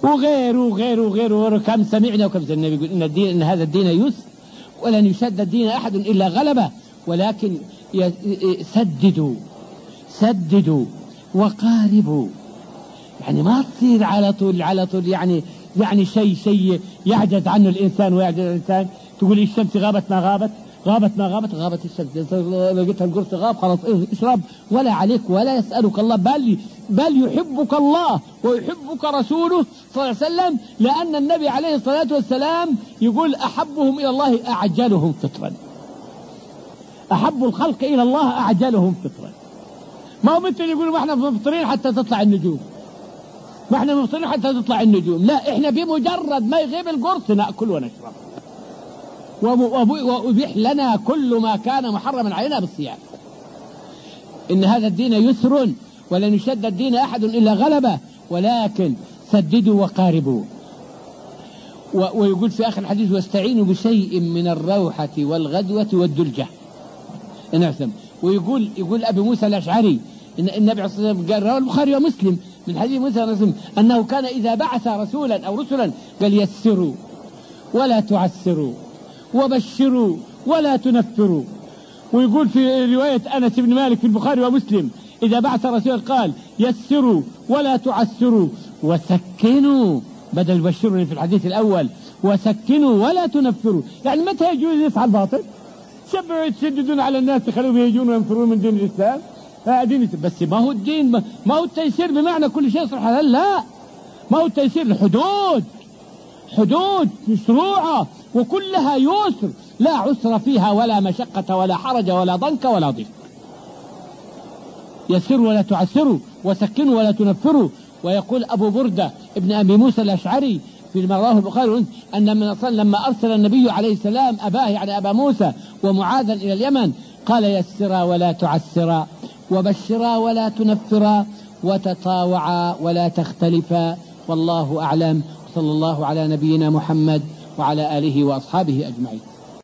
وغيره كم سمعنا وكم سمعنا. النبي يقول إن هذا الدين يسر ولن يشد الدين أحد إلا غلبه، ولكن سددوا وقاربوا، يعني ما تصير على طول يعني شيء يعجز عنه الإنسان ويعجز الإنسان. تقول الشمس غابت ما غابت الشمس، لقيتها القرص غاب خلاص اشرب، ولا عليك ولا يسألك الله، بل يحبك الله ويحبك رسوله صلى الله عليه وسلم، لأن النبي عليه الصلاة والسلام يقول أحبهم إلى الله أعجلهم فطرا، أحب الخلق إلى الله أعجلهم فطرا. ما هو مثل يقولوا ما احنا مفطرين حتى تطلع النجوم، لا، احنا بمجرد ما يغيب القرص نأكل ونشرب، وأبيح لنا كل ما كان محرما علينا بالصيام. إن هذا الدين يسر ولن يشد الدين أحد إلا غلبه، ولكن سددوا وقاربوا. ويقول في آخر الحديث واستعينوا بشيء من الروحة والغدوة والدلجة. ويقول أبي موسى الأشعري إن النبي عليه الصلاة والسلام قال، رواه البخاري ومسلم من حديث موسى أنه كان إذا بعث رسولا أو رسلا قال يسروا ولا تعسروا وبشروا ولا تنفروا. ويقول في رواية أنس بن مالك في البخاري ومسلم إذا بعث رسولا قال يسروا ولا تعسروا وسكنوا، بدل بشروا في الحديث الأول، وسكنوا ولا تنفروا. يعني متى يجوز يفعل باطل؟ شبعوا يتشددون على الناس يخلوهم يجون وينفرون من دين الإسلام، بس ما هو الدين ما هو التيسير بمعنى كل شيء يصلح حلال، لا، ما هو التيسير، حدود مشروعة وكلها يسر، لا عسر فيها ولا مشقة ولا حرج ولا ضنك ولا ضيق. يسروا ولا تعسروا وسكنوا ولا تنفروا. ويقول أبو بردة ابن أبي موسى الأشعري في رواه البخاري أن لما أرسل النبي عليه السلام أباه يعني أبا موسى ومعاذا إلى اليمن قال يسرا ولا تعسرا وبشرا ولا تنفرا وتطاوعا ولا تختلفا، والله أعلم. صلى الله على نبينا محمد وعلى آله وأصحابه أجمعين.